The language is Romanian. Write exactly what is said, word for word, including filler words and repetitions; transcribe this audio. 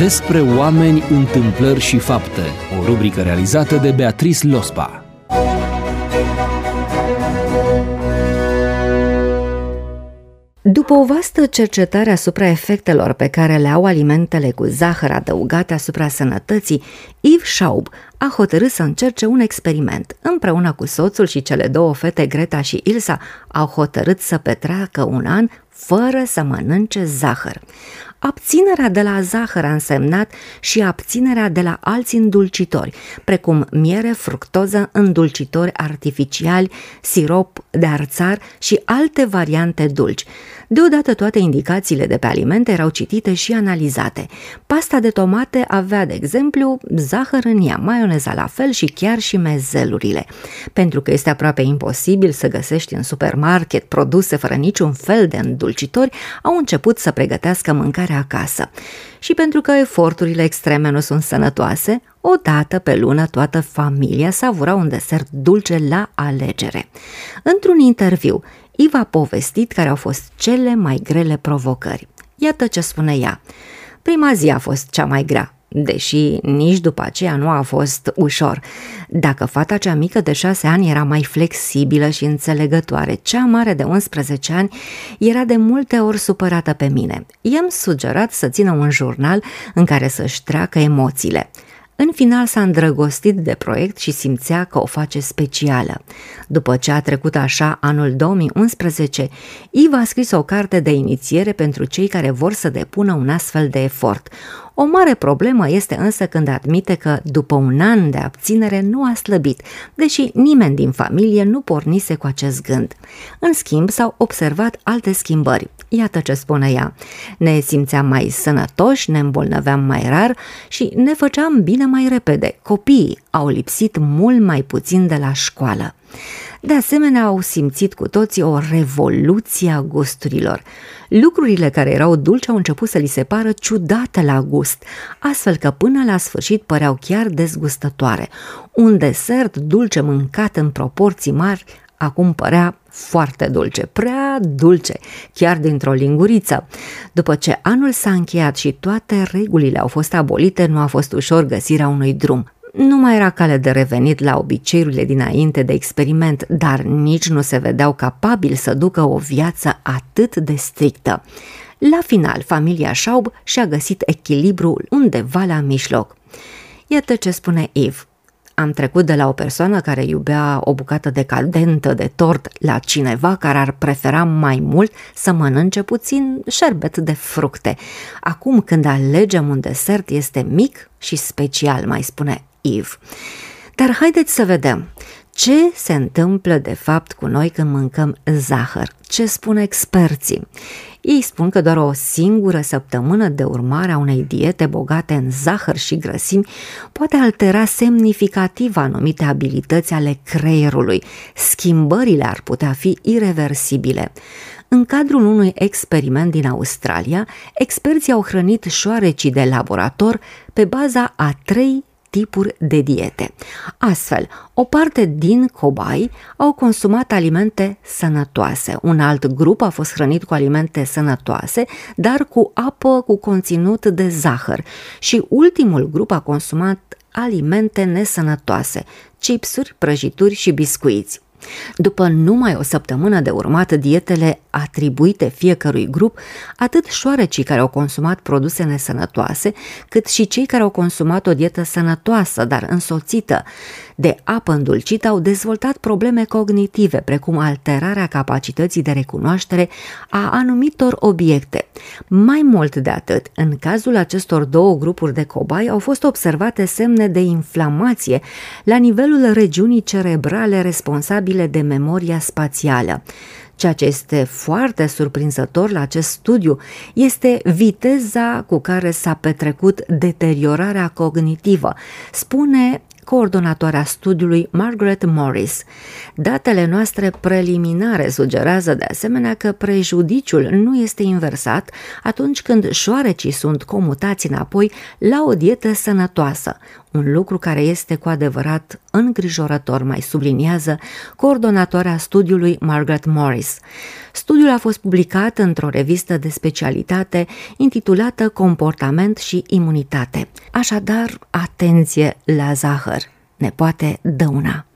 Despre oameni, întâmplări și fapte. O rubrică realizată de Beatrice Lospa. După o vastă cercetare asupra efectelor pe care le au alimentele cu zahăr adăugate asupra sănătății, Yves Schaub a hotărât să încerce un experiment. Împreună cu soțul și cele două fete, Greta și Ilsa, au hotărât să petreacă un an fără să mănânce zahăr. Abținerea de la zahăr a însemnat și abținerea de la alți îndulcitori, precum miere, fructoză, îndulcitori artificiali, sirop de arțar și alte variante dulci. Deodată toate indicațiile de pe alimente erau citite și analizate. Pasta de tomate avea, de exemplu, zahăr în ea, maioneza la fel și chiar și mezelurile. Pentru că este aproape imposibil să găsești în supermarket produse fără niciun fel de îndulcitori, au început să pregătească mâncarea acasă. Și pentru că eforturile extreme nu sunt sănătoase, o dată pe lună toată familia savura un desert dulce la alegere. Într-un interviu, Yves a povestit care au fost cele mai grele provocări. Iată ce spune ea. Prima zi a fost cea mai grea, deși nici după aceea nu a fost ușor. Dacă fata cea mică de șase ani era mai flexibilă și înțelegătoare, cea mare de unsprezece ani era de multe ori supărată pe mine. I-am sugerat să țină un jurnal în care să-și treacă emoțiile. În final s-a îndrăgostit de proiect și simțea că o face specială. După ce a trecut așa anul două mii unsprezece, Yves a scris o carte de inițiere pentru cei care vor să depună un astfel de efort. O mare problemă este însă când admite că după un an de abținere nu a slăbit, deși nimeni din familie nu pornise cu acest gând. În schimb, s-au observat alte schimbări. Iată ce spune ea. Ne simțeam mai sănătoși, ne îmbolnăveam mai rar și ne făceam bine mai repede. Copiii au lipsit mult mai puțin de la școală. De asemenea, au simțit cu toții o revoluție a gusturilor. Lucrurile care erau dulci au început să li se pară ciudate la gust, astfel că până la sfârșit păreau chiar dezgustătoare. Un desert dulce mâncat în proporții mari acum părea foarte dulce, prea dulce, chiar dintr-o linguriță. După ce anul s-a încheiat și toate regulile au fost abolite, nu a fost ușor găsirea unui drum. Nu mai era cale de revenit la obiceiurile dinainte de experiment, dar nici nu se vedeau capabili să ducă o viață atât de strictă. La final, familia Schaub și-a găsit echilibrul undeva la mijloc. Iată ce spune Yves. Am trecut de la o persoană care iubea o bucată decadentă de tort la cineva care ar prefera mai mult să mănânce puțin șerbet de fructe. Acum când alegem un desert este mic și special, mai spune Yves. Dar haideți să vedem ce se întâmplă de fapt cu noi când mâncăm zahăr. Ce spun experții? Ei spun că doar o singură săptămână de urmare a unei diete bogate în zahăr și grăsimi poate altera semnificativ anumite abilități ale creierului. Schimbările ar putea fi ireversibile. În cadrul unui experiment din Australia, experții au hrănit șoarecii de laborator pe baza a trei tipuri de diete. Astfel, o parte din cobai au consumat alimente sănătoase, un alt grup a fost hrănit cu alimente sănătoase, dar cu apă cu conținut de zahăr și ultimul grup a consumat alimente nesănătoase, chipsuri, prăjituri și biscuiți. După numai o săptămână de urmat dietele atribuite fiecărui grup, atât șoarecii care au consumat produse nesănătoase, cât și cei care au consumat o dietă sănătoasă, dar însoțită de apă îndulcită, au dezvoltat probleme cognitive, precum alterarea capacității de recunoaștere a anumitor obiecte. Mai mult de atât, în cazul acestor două grupuri de cobai au fost observate semne de inflamație la nivelul regiunii cerebrale responsabile de memoria spațială. Ceea ce este foarte surprinzător la acest studiu este viteza cu care s-a petrecut deteriorarea cognitivă, spune coordonatoarea studiului Margaret Morris. Datele noastre preliminare sugerează de asemenea că prejudiciul nu este inversat atunci când șoarecii sunt comutați înapoi la o dietă sănătoasă, un lucru care este cu adevărat îngrijorător, mai subliniază coordonatoarea studiului Margaret Morris. Studiul a fost publicat într-o revistă de specialitate intitulată Comportament și imunitate. Așadar, atenție la zahăr, ne poate dăuna.